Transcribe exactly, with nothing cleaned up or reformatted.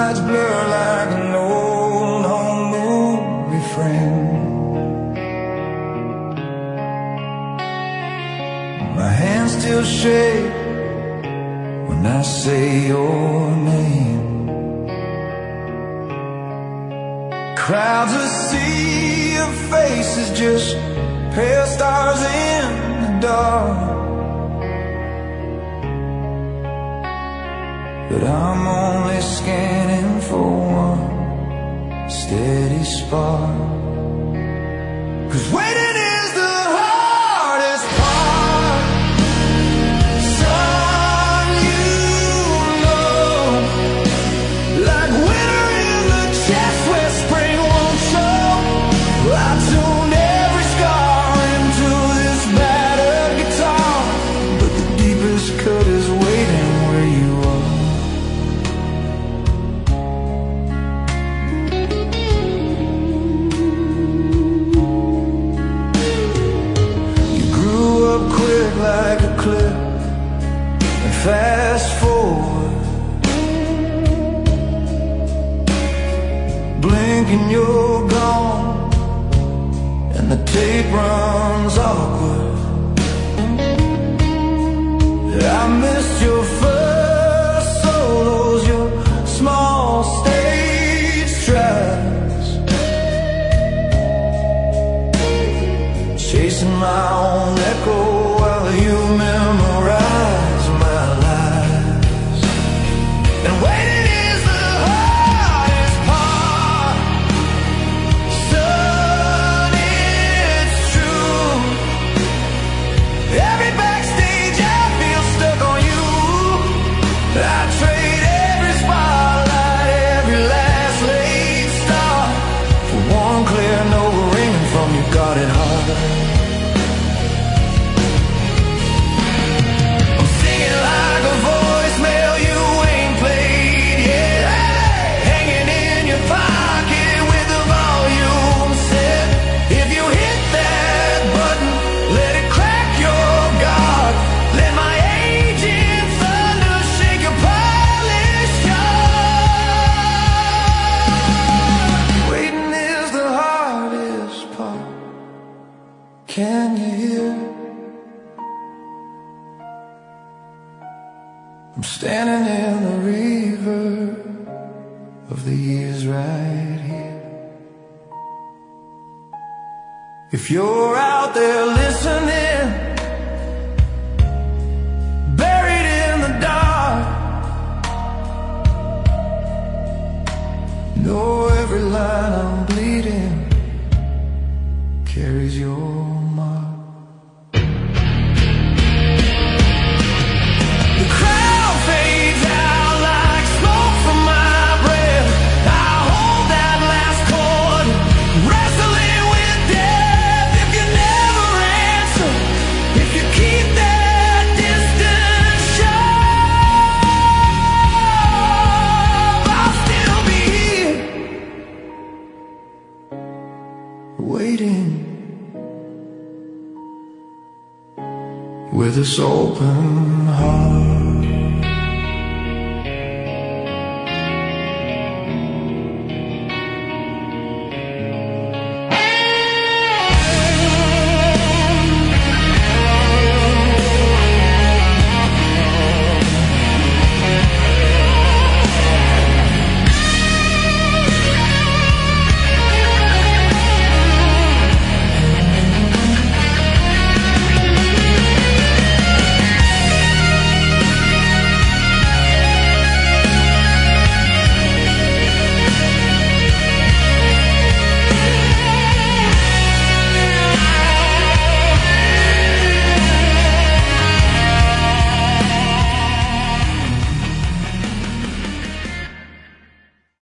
lights blur like an old home movie frame. My hands still shake when I say your name. Crowds a sea of faces, just pale stars in the dark. But I'm only scanning for one steady spark. 'Cause waiting is the hardest part. Son, you know, like winter in the chest where spring won't show. I tune every scar into this battered guitar, but the deepest cut is waiting where you are. Like a clip and fast forward, blink and you're gone, and the tape runs awkward. I missed your first solos, your small stage tracks, chasing my own echo. You memorize my lies, and waiting is the hardest part. Son, it's true. Every backstage I feel stuck on you. I trade every spotlight, every last late start, for one clear note ringing from your guarded heart. Can you hear? I'm standing in the reverb of the years right here. If you're out there listening, buried in the dark, know every line I'm bleeding carries your mark. The crowd fades out like smoke from my breath. I hold that last chord, wrestling with death. If you never answer, if you keep that distance sharp, I'll still be here, waiting with this open heart.